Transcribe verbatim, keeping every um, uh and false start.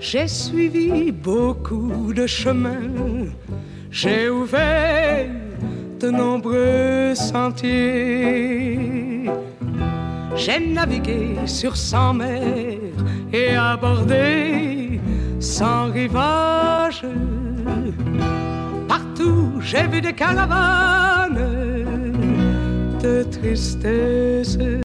J'ai suivi beaucoup de chemins, j'ai ouvert de nombreux sentiers. J'ai navigué sur cent mers et abordé cent rivages. Partout j'ai vu des caravanes de tristesse.